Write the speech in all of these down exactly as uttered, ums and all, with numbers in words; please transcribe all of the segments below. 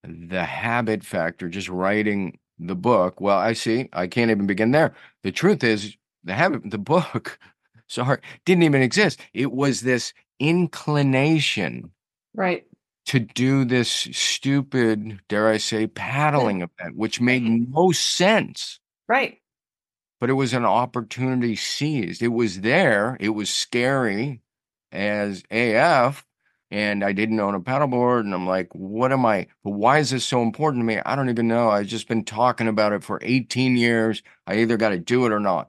The Habit Factor, just writing the book. Well, I see. I can't even begin there. The truth is, the habit, the book, sorry, didn't even exist. It was this inclination Right. to do this stupid, dare I say, paddling event, which made no sense. Right. But it was an opportunity seized. It was there. It was scary as A F, and I didn't own a paddleboard. And I'm like, what am I? But why is this so important to me? I don't even know. I've just been talking about it for eighteen years. I either got to do it or not.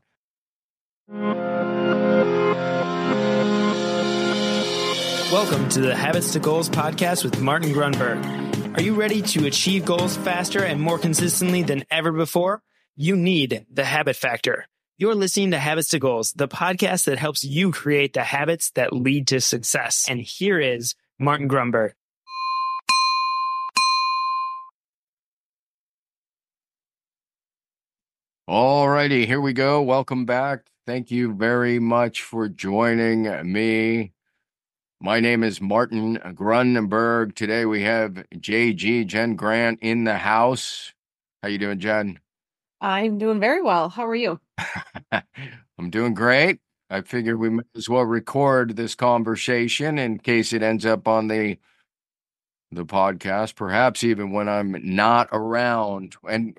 Welcome to the Habits to Goals podcast with Martin Grunberg. Are you ready to achieve goals faster and more consistently than ever before? You need the Habit Factor. You're listening to Habits to Goals, the podcast that helps you create the habits that lead to success. And here is Martin Grunberg. All righty, here we go. Welcome back. Thank you very much for joining me. My name is Martin Grunberg. Today we have J G, Jen Grant, in the house. How you doing, Jen? I'm doing very well. How are you? I'm doing great. I figured we might as well record this conversation in case it ends up on the the podcast, perhaps even when I'm not around. And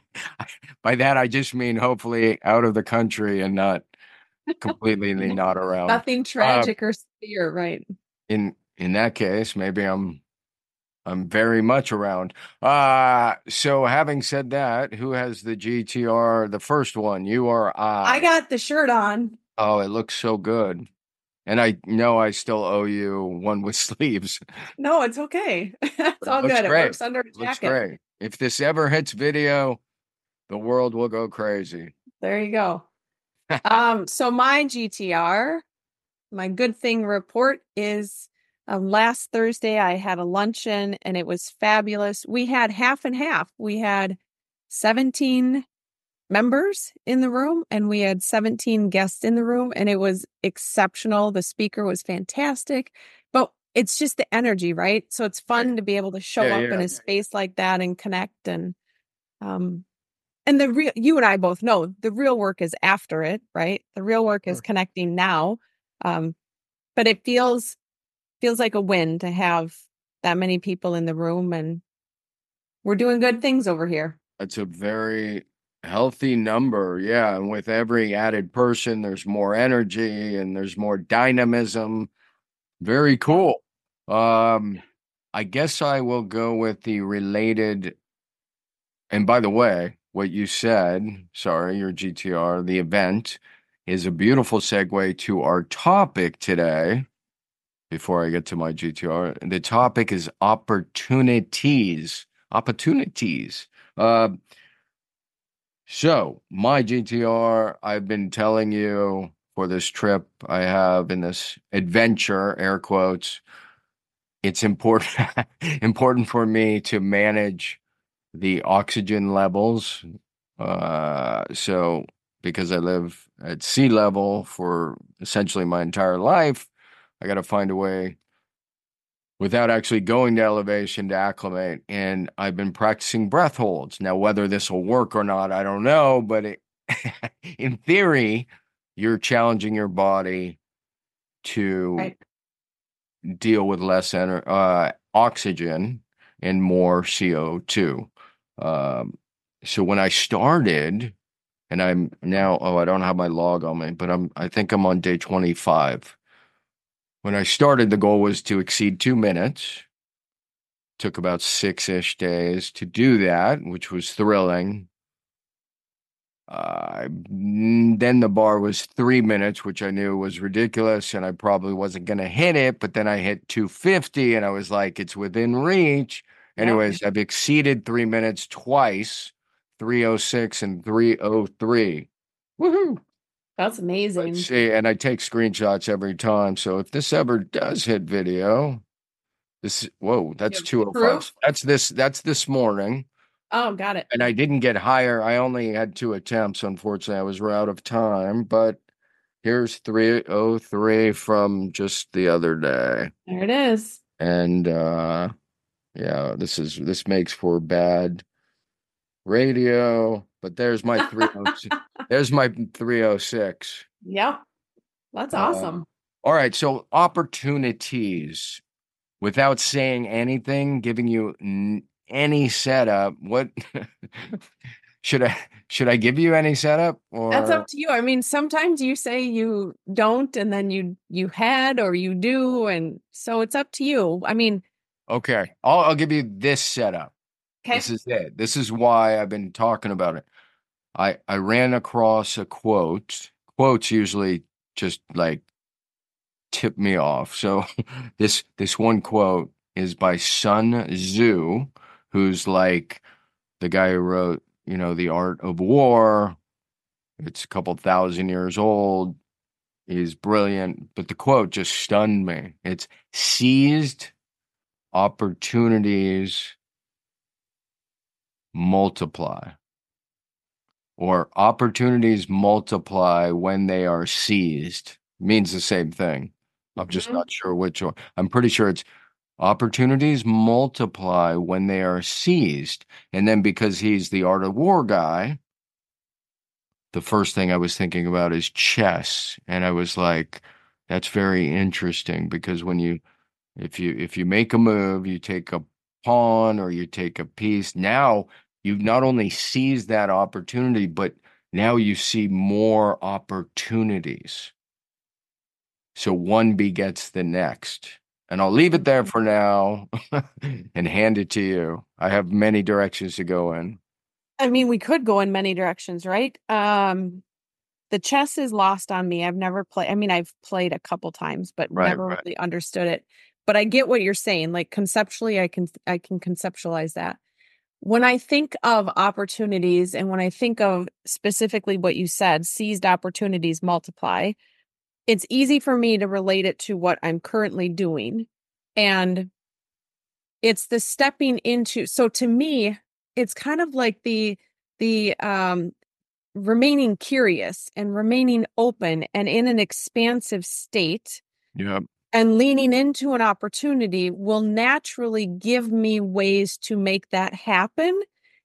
by that, I just mean hopefully out of the country and not completely not around. Nothing Uh, tragic or severe, right? in in that case, maybe I'm I'm very much around. Uh so having said that, who has the G T R, the first one? You or I? I got the shirt on. Oh, it looks so good. And I know I still owe you one with sleeves. No, it's okay. It's But it all looks good. It great. works under a It looks jacket. great. If this ever hits video, the world will go crazy. There you go. Um, so my G T R, my good thing report is um, last Thursday I had a luncheon and it was fabulous. We had half and half. We had seventeen members in the room and we had seventeen guests in the room and it was exceptional. The speaker was fantastic, but it's just the energy, right? So it's fun to be able to show Yeah, up in yeah. a space like that and connect and um and the real you and I both know the real work is after it, right? The real work is Sure. connecting now. Um but it feels feels like a win to have that many people in the room and we're doing good things over here. That's a very healthy number. Yeah. And with every added person, there's more energy and there's more dynamism. Very cool. Um, I guess I will go with the related. And by the way, what you said, sorry, your G T R, the event, is a beautiful segue to our topic today. Before I get to my G T R, the topic is opportunities. Opportunities. Uh, so my G T R, I've been telling you for this trip I have in this adventure, air quotes, it's important important for me to manage the oxygen levels. Uh, so because I live at sea level for essentially my entire life, I got to find a way without actually going to elevation to acclimate. And I've been practicing breath holds. Now, whether this will work or not, I don't know. But it, in theory, you're challenging your body to Right. deal with less ener- uh, oxygen and more C O two. Um, so when I started, and I'm now, oh, I don't have my log on me, but I'm, I think I'm on day twenty-five. When I started, the goal was to exceed two minutes. Took about six-ish days to do that, which was thrilling. Uh, then the bar was three minutes, which I knew was ridiculous, and I probably wasn't going to hit it. But then I hit two fifty, and I was like, it's within reach. Yep. Anyways, I've exceeded three minutes twice, three oh six and three oh three. Woohoo! That's amazing. Let's see, and I take screenshots every time. So if this ever does hit video, this whoa, that's You have two oh five. proof? That's this that's this morning. Oh, got it. And I didn't get higher. I only had two attempts. Unfortunately, I was out of time, but here's three oh three from just the other day. There it is. And uh Yeah, this is this makes for bad radio, but there's my three oh six. There's my three oh six. Yep. That's Uh, awesome. all right, so opportunities without saying anything, giving you n- any setup. What should I should I give you any setup That's or up to you. I mean, sometimes you say you don't, and then you you had or you do, and so it's up to you. I mean, okay, I'll I'll give you this setup. okay. This is it. This is why I've been talking about it. I I ran across a quote. Quotes usually just like tip me off. So this this one quote is by Sun Tzu, who's like the guy who wrote, you know, The Art of War. It's a couple thousand years old. He's brilliant, but the quote just stunned me. It's seized opportunities multiply, or opportunities multiply when they are seized. Means the same thing. I'm just Mhm. not sure which one. I'm pretty sure it's opportunities multiply when they are seized. And then because he's the Art of War guy, the first thing I was thinking about is chess. And I was like, that's very interesting because when you if you if you make a move, you take a pawn or you take a piece, now you've not only seized that opportunity, but now you see more opportunities. So one begets the next. And I'll leave it there for now and hand it to you. I have many directions to go in. I mean, we could go in many directions, right? Um, the chess is lost on me. I've never played. I mean, I've played a couple times, but Right, never right. really understood it. But I get what you're saying. Like conceptually, I can I can conceptualize that. When I think of opportunities and when I think of specifically what you said, seized opportunities multiply, it's easy for me to relate it to what I'm currently doing. And it's the stepping into, so to me, it's kind of like the the um remaining curious and remaining open and in an expansive state Yep. and leaning into an opportunity will naturally give me ways to make that happen.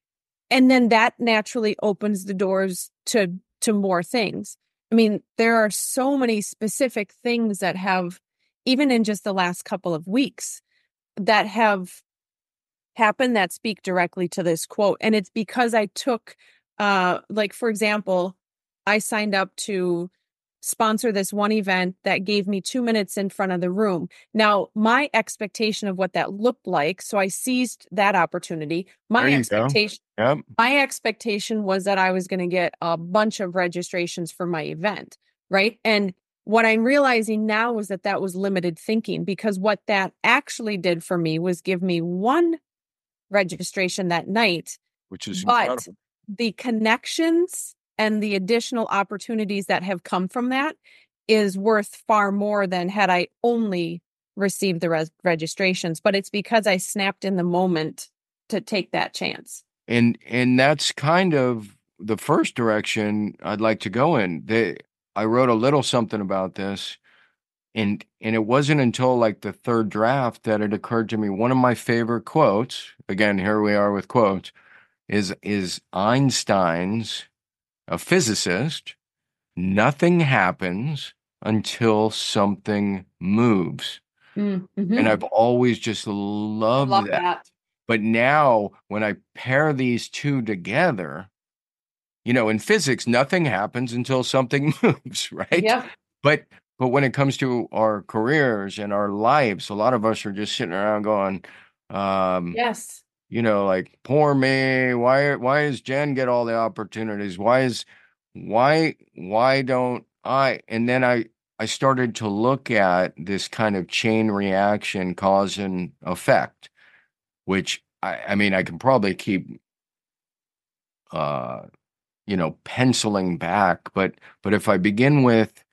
And then that naturally opens the doors to to more things. I mean, there are so many specific things that have, even in just the last couple of weeks, that have happened that speak directly to this quote. And it's because I took, uh, like, for example, I signed up to sponsor this one event that gave me two minutes in front of the room. Now, my expectation of what that looked like, so I seized that opportunity. My There you go. expectation, Yep. my expectation was that I was going to get a bunch of registrations for my event, right? And what I'm realizing now is that that was limited thinking, because what that actually did for me was give me one registration that night, Which is but incredible. the connections and the additional opportunities that have come from that is worth far more than had I only received the res- registrations. But it's because I snapped in the moment to take that chance. And and that's kind of the first direction I'd like to go in. They, I wrote a little something about this, and and it wasn't until like the third draft that it occurred to me. One of my favorite quotes, again, here we are with quotes, is is Einstein's, a physicist. Nothing happens until something moves. Mm-hmm. And I've always just I loved love that. that. But now when I pair these two together, you know, in physics, nothing happens until something moves, right? Yep. But but when it comes to our careers and our lives, a lot of us are just sitting around going, um, Yes. you know, like, poor me. Why why does Jen get all the opportunities? Why is why why don't I? And then I I started to look at this kind of chain reaction, cause and effect, which I, I mean, I can probably keep uh you know, penciling back, but but if I begin with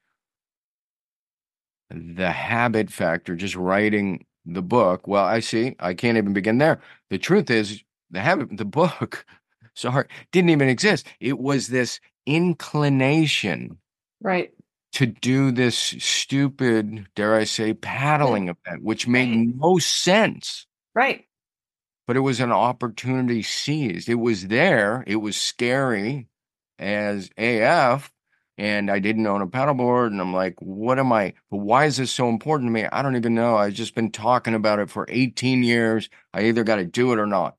the habit factor, just writing the book, well, I see, I can't even begin there. The truth is, the habit, the book, sorry, didn't even exist. It was this inclination Right. to do this stupid, dare I say, paddling event, which made no sense. Right. but it was an opportunity seized. It was there. It was scary as A F, and I didn't own a paddleboard. And I'm like, what am I? But why is this so important to me? I don't even know. I've just been talking about it for eighteen years. I either got to do it or not.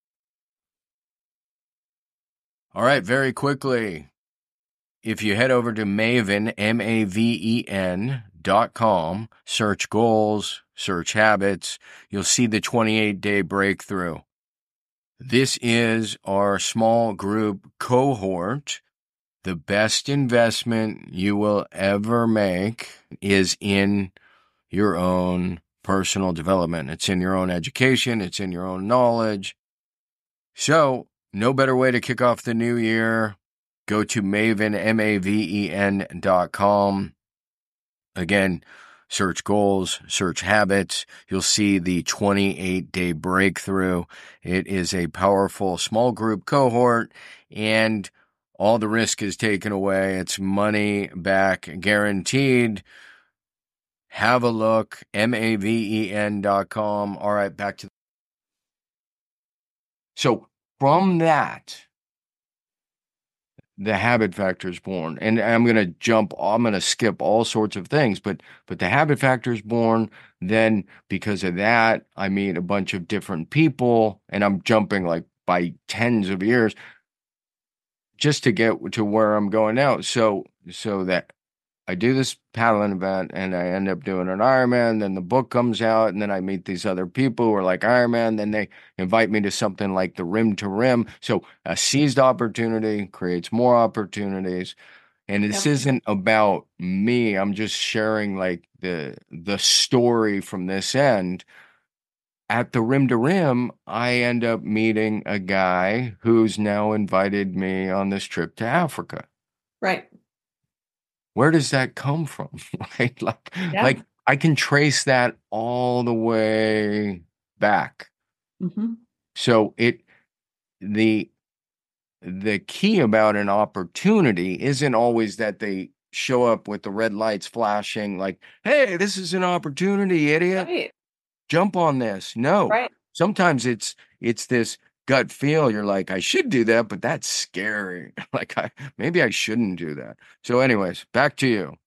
All right, very quickly. If you head over to Maven, M A V E N dot com, search goals, search habits, you'll see the twenty-eight day breakthrough. This is our small group cohort. The best investment you will ever make is in your own personal development. It's in your own education. It's in your own knowledge. So, no better way to kick off the new year. Go to Maven, M A V E N dot com. Again, search goals, search habits. You'll see the twenty-eight day breakthrough. It is a powerful small group cohort, and all the risk is taken away. It's money back guaranteed. Have a look, M A V E N dot com. All right, back to. So from that, the habit factor is born. And I'm going to jump, I'm going to skip all sorts of things, but, but the habit factor is born. Then because of that, I meet a bunch of different people, and I'm jumping like by tens of years just to get to where I'm going now. So, so that I do this paddling event and I end up doing an Ironman, then the book comes out, and then I meet these other people who are like Ironman, then they invite me to something like the Rim to Rim. So a seized opportunity creates more opportunities. And this Yep. isn't about me. I'm just sharing like the the story from this end. At the Rim to Rim, I end up meeting a guy who's now invited me on this trip to Africa. Right. Where does that come from? Right? Like, Yeah. like I can trace that all the way back. Mm-hmm. So it the the key about an opportunity isn't always that they show up with the red lights flashing like, hey, this is an opportunity, idiot. Right. Jump on this. No. Right. Sometimes it's it's this gut feel. You're like, I should do that, but that's scary. Like I maybe I shouldn't do that. So anyways, back to you.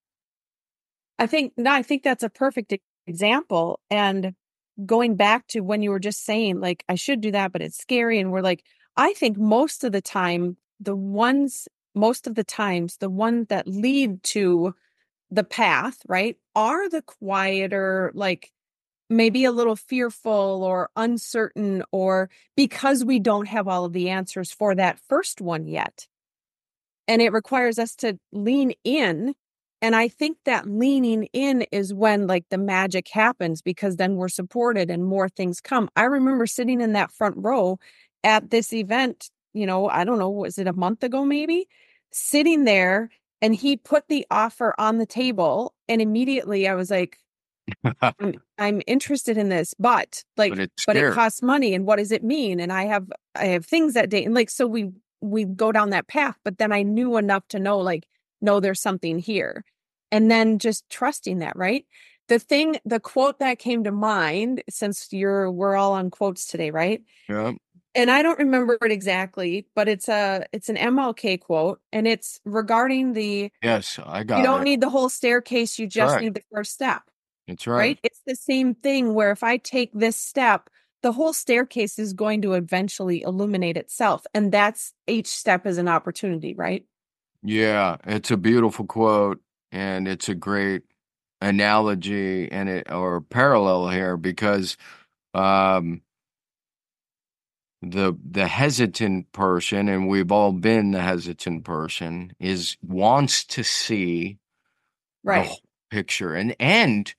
I think no, I think that's a perfect e- example. And going back to when you were just saying, like, I should do that, but it's scary. And we're like, I think most of the time, the ones, most of the times, the ones that lead to the path, right, are the quieter, like maybe a little fearful or uncertain, or because we don't have all of the answers for that first one yet. And it requires us to lean in. And I think that leaning in is when like the magic happens, because then we're supported and more things come. I remember sitting in that front row at this event, you know, I don't know, was it a month ago, maybe sitting there, and he put the offer on the table. And immediately I was like, I'm, I'm interested in this, but like, But it's but it scary. costs money. And what does it mean? And I have, I have things that day. And like, so we, we go down that path, but then I knew enough to know, like, no, there's something here. And then just trusting that, right? The thing, the quote that came to mind, since you're, we're all on quotes today, right? Yeah. And I don't remember it exactly, but it's a, it's an M L K quote, and it's regarding the, Yes, I got you don't it. need the whole staircase. You just right. need the first step. That's right. Right? It's the same thing where if I take this step, the whole staircase is going to eventually illuminate itself. And that's each step is an opportunity, right? Yeah, it's a beautiful quote, and it's a great analogy and it or parallel here, because um the the hesitant person, and we've all been the hesitant person, is wants to see the Right. whole picture, and and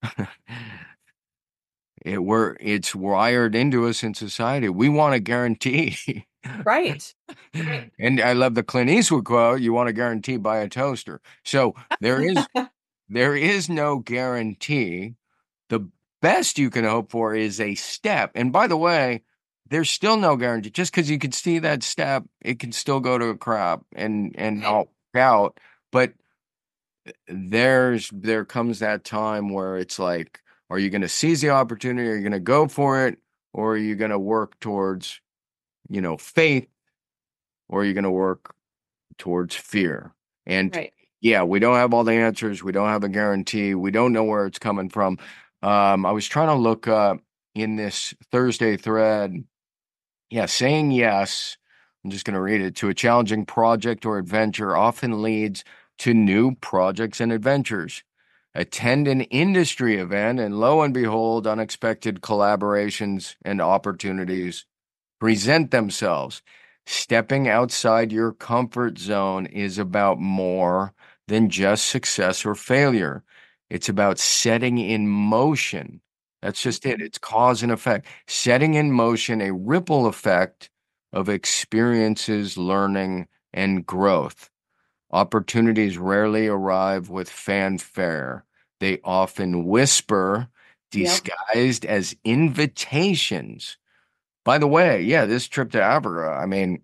it we're it's wired into us in society. We want a guarantee. Right. Right. And I love the Clint Eastwood quote, you want a guarantee, buy a toaster. So there is there is no guarantee. The best you can hope for is a step. And by the way, there's still no guarantee. Just because you can see that step, it can still go to a crap and and not work out. But there's there comes that time where it's like, are you going to seize the opportunity? Are you going to go for it? or are you going to work towards, you know, faith, or are you going to work towards fear? And Right. yeah, we don't have all the answers. We don't have a guarantee. We don't know where it's coming from. Um, I was trying to look up in this Thursday thread. Yeah, saying yes, I'm just going to read it, to a challenging project or adventure often leads to new projects and adventures. Attend an industry event, and lo and behold, unexpected collaborations and opportunities present themselves. Stepping outside your comfort zone is about more than just success or failure. It's about setting in motion. That's just it. It's cause and effect. Setting in motion a ripple effect of experiences, learning, and growth. Opportunities rarely arrive with fanfare. They often whisper, Yep. disguised as invitations. By the way, yeah, this trip to Africa, I mean,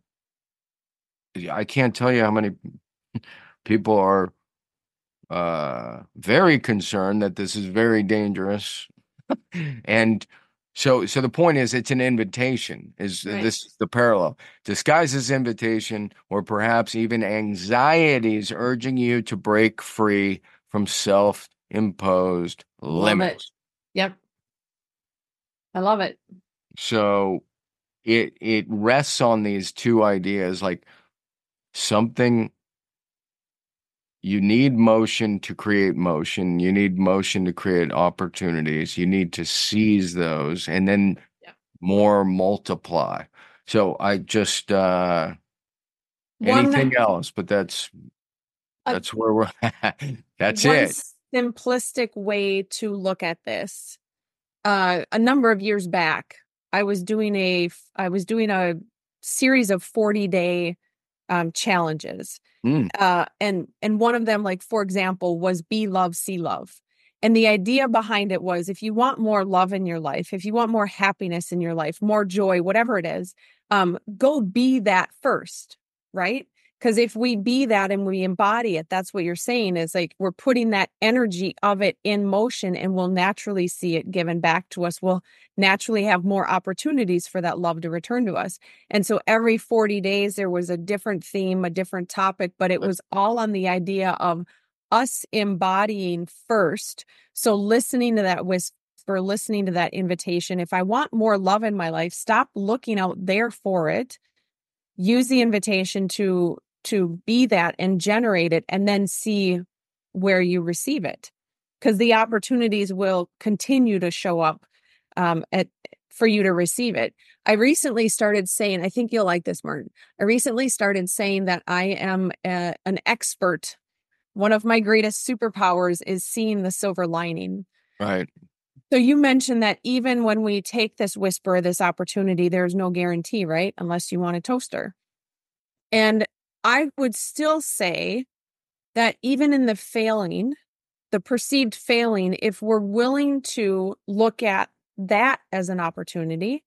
I can't tell you how many people are uh, very concerned that this is very dangerous. And so, so the point is, it's an invitation. Is Right. this is the parallel? Disguised as invitation, or perhaps even anxieties urging you to break free from self-imposed Love limits. it. Yep. I love it. So it it rests on these two ideas, like something. You need motion to create motion. You need motion to create opportunities. You need to seize those and then Yeah. more multiply. So I just uh One anything else, but that's Uh, that's where we're at. That's one it. simplistic way to look at this. Uh, a number of years back, I was doing a I was doing a series of forty day um, challenges, Mm, uh, and and one of them, like for example, was be love, see love. And the idea behind it was, if you want more love in your life, if you want more happiness in your life, more joy, whatever it is, um, go be that first, right? Because if we be that and we embody it, that's what you're saying, is like we're putting that energy of it in motion, and we'll naturally see it given back to us. We'll naturally have more opportunities for that love to return to us. And so every forty days, there was a different theme, a different topic, but it was all on the idea of us embodying first. So listening to that whisper, listening to that invitation. If I want more love in my life, stop looking out there for it. Use the invitation to to be that and generate it, and then see where you receive it, because the opportunities will continue to show up um, at for you to receive it. I recently started saying, I think you'll like this, Martin. I recently started saying that I am a, an expert. One of my greatest superpowers is seeing the silver lining. right. So you mentioned that even when we take this whisper, this opportunity, there's no guarantee, right? Unless you want a toaster. And I would still say that even in the failing, the perceived failing, if we're willing to look at that as an opportunity,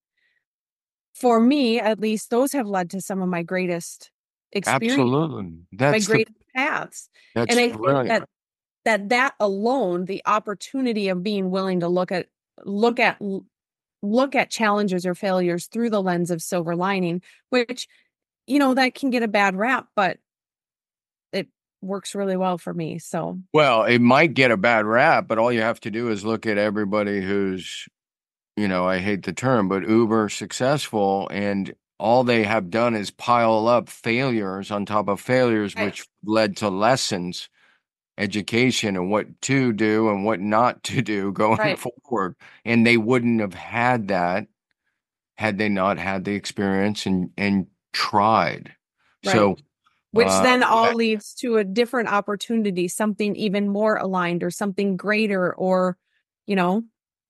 for me, at least, those have led to some of my greatest experience, Absolutely. my That's the greatest paths. And that's I think brilliant. that that that alone, the opportunity of being willing to look at look at look at challenges or failures through the lens of silver lining, which, you know, that can get a bad rap, but it works really well for me. So, Well, it might get a bad rap, but all you have to do is look at everybody who's, you know, I hate the term, but uber successful, and all they have done is pile up failures on top of failures, right, which led to lessons, education, and what to do and what not to do going right, forward. And they wouldn't have had that had they not had the experience and and tried. right. So, Which uh, then all leads to a different opportunity, something even more aligned or something greater, or, you know,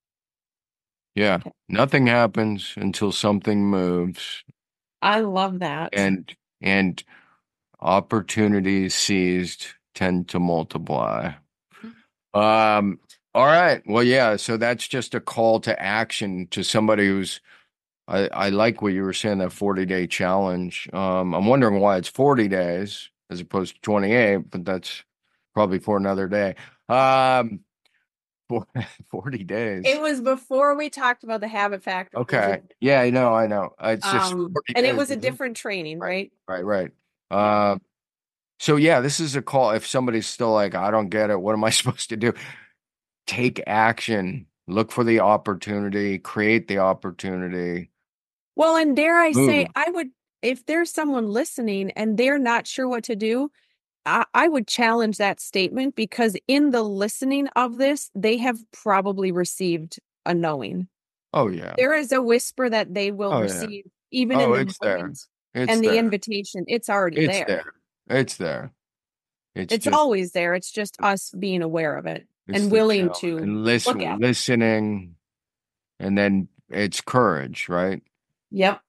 yeah, nothing happens until something moves, I love that. and and opportunities seized tend to multiply. Um, all right. Well, yeah, so that's just a call to action to somebody who's I, I like what you were saying, that forty day challenge. Um, I'm wondering why it's forty days as opposed to twenty-eight, but that's probably for another day. Um, forty days. It was before we talked about the habit factor. Okay. Yeah, I know, I know. Uh, It's just Um, forty and it days, was a isn't it? different training, right? Right, right. Uh, so yeah, this is a call. If somebody's still like, I don't get it, what am I supposed to do? Take action. Look for the opportunity. Create the opportunity. Well, and dare I say, Move. I would, if there's someone listening and they're not sure what to do, I, I would challenge that statement, because in the listening of this, they have probably received a knowing. Oh yeah. There is a whisper that they will Oh, yeah. receive, even Oh, in the it's there. moment, It's and the there. invitation. It's already It's there. there. It's there. It's, It's just always there. It's just us being aware of it it's and the willing challenge. to and look listen, at it. listening, and then it's courage, right? Yep.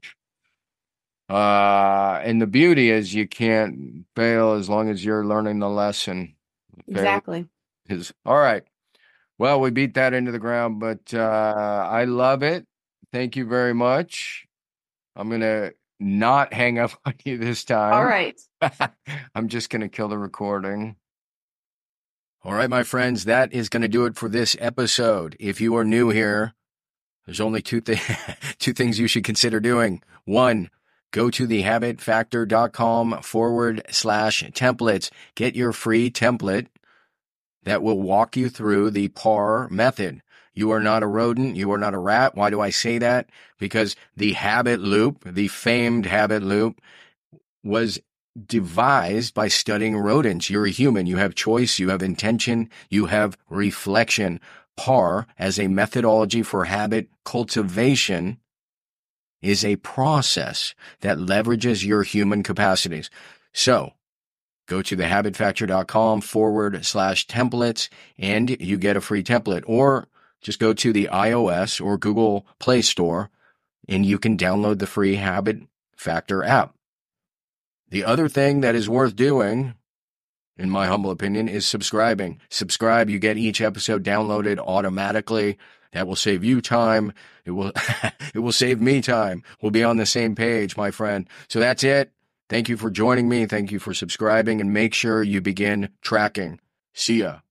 Uh, and the beauty is you can't fail as long as you're learning the lesson. Fail Exactly. is all right. Well, we beat that into the ground, but uh, I love it. Thank you very much. I'm gonna not hang up on you this time. All right. I'm just gonna kill the recording. All right, my friends, that is going to do it for this episode. If you are new here, there's only two, th- two things you should consider doing. One, go to thehabitfactor.com forward slash templates. Get your free template that will walk you through the P A R method. You are not a rodent. You are not a rat. Why do I say that? Because the habit loop, the famed habit loop, was devised by studying rodents. You're a human. You have choice. You have intention. You have reflection. P A R, as a methodology for habit cultivation, is a process that leverages your human capacities. So, go to thehabitfactor.com forward slash templates and you get a free template. Or just go to the iOS or Google Play Store and you can download the free Habit Factor app. The other thing that is worth doing, in my humble opinion, is subscribing. Subscribe, you get each episode downloaded automatically. That will save you time. It will it will save me time. We'll be on the same page, my friend. So that's it. Thank you for joining me. Thank you for subscribing, and make sure you begin tracking. See ya.